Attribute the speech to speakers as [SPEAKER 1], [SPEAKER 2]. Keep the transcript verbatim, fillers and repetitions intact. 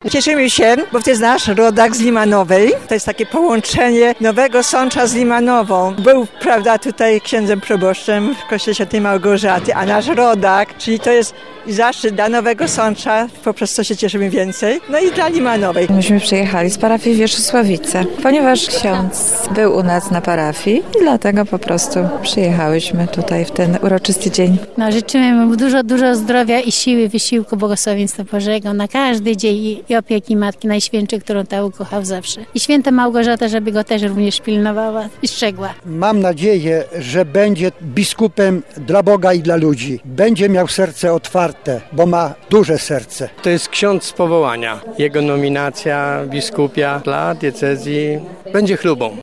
[SPEAKER 1] Cieszymy się, bo to jest nasz rodak z Limanowej. To jest takie połączenie Nowego Sącza z Limanową. Był, prawda, tutaj księdzem proboszczem w kościele Świętej Małgorzaty, a nasz rodak, czyli to jest zaszczyt dla Nowego Sącza, poprzez co się cieszymy więcej, no i dla Limanowej.
[SPEAKER 2] Myśmy przyjechali z parafii Wierzchosławice, ponieważ ksiądz był u nas na parafii i dlatego po prostu przyjechałyśmy tutaj w ten uroczysty dzień.
[SPEAKER 3] No, życzymy mu dużo, dużo zdrowia i siły, wysiłku, błogosławieństwa Bożego na każdy dzień i, i opieki Matki Najświętszej, którą ta ukochał zawsze. I święta Małgorzata, żeby go też również pilnowała i strzegła.
[SPEAKER 4] Mam nadzieję, że będzie biskupem dla Boga i dla ludzi. Będzie miał serce otwarte, bo ma duże serce.
[SPEAKER 5] To jest ksiądz z powołania. Jego nominacja biskupia dla diecezji będzie chlubą.